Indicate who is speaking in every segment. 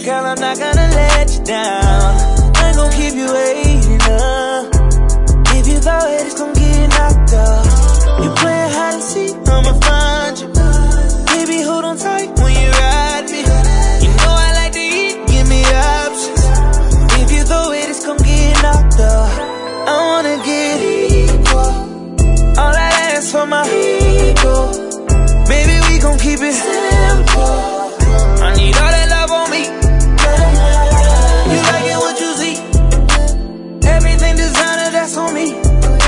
Speaker 1: Girl, I'm not gonna let you down. I ain't gon' keep you waiting up. If you thought it's gon' get knocked up, you playing hide and seek, I'ma find you. Baby, hold on tight when you ride me. You know I like to eat, give me options. If you thought it's gon' get knocked up, I wanna get equal. All I ask for my ego. Baby, we gon' keep it simple. I need all that love on me. You like it what you see. Everything designer, that's on me.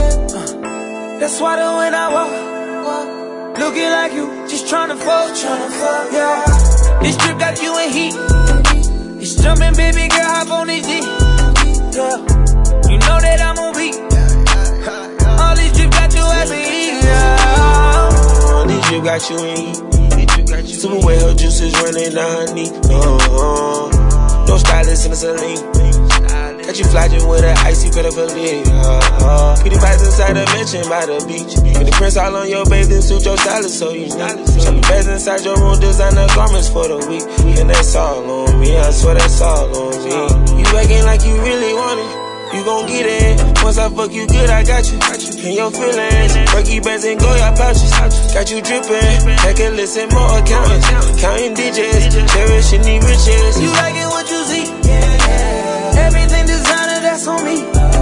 Speaker 1: That's why the when I walk, looking like you, just tryna fuck, yeah. This trip got you in heat. It's jumping, baby girl, hop on this D. Yeah, you know that I'm on beat. All these drip got you as an eat, yeah. These drip got you in heat. Super wet, her juices running down her knee. No stylist in the saline. Got you flogging with an icy pedophilia. Pretty vibes inside the mansion by the beach. With the prints all on your bathing suit, your stylist so unique. Show me beds inside your room, designer garments for the week. And that's all on me, I swear that's all on me. You acting like you really want it, you gon' get it. Once I fuck you good, I got you. In your feelings, Berkey bands and Goya pouches. Got you drippin', heck and listen, more accountants. Counting digits, cherishing the riches. You like it what you see. Everything designer, that's on me.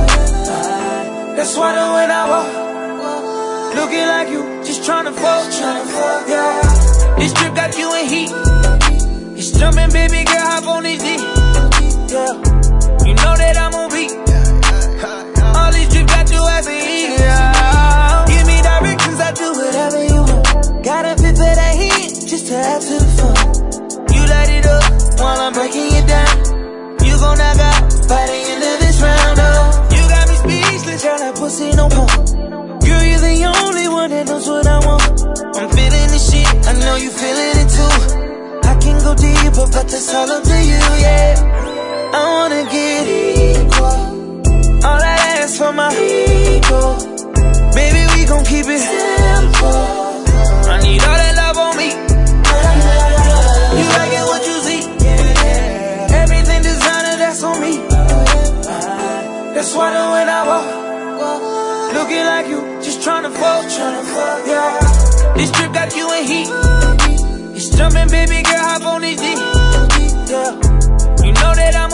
Speaker 1: That's why the when I walk, looking like you, just tryna fuck, yeah. This trip got you in heat. It's jumping, baby girl, hop on this D. Yeah, you know that I'm on beat. All these drip got you as an eat, yeah. Give me directions, I do whatever you want. Got a fifth of that heat, just to add to the fun. You light it up while I'm breaking it down. You gon' knock out by the end of this round, oh. You got me speechless, girl, that pussy no pump. Girl, you're the only one that knows what I want. I'm feeling this shit, I know you feeling it too. I can go deeper, but that's all up to you, yeah. I wanna get equal. All I ask for my ego. Baby, we gon' keep it simple. I need all that love on me. You like it what you see. Everything designer, that's on me. That's why the when I walk, looking like you, just tryna fuck, yeah. This trip got you in heat. It's jumping, baby girl, hop on this D. Yeah, you know that I'm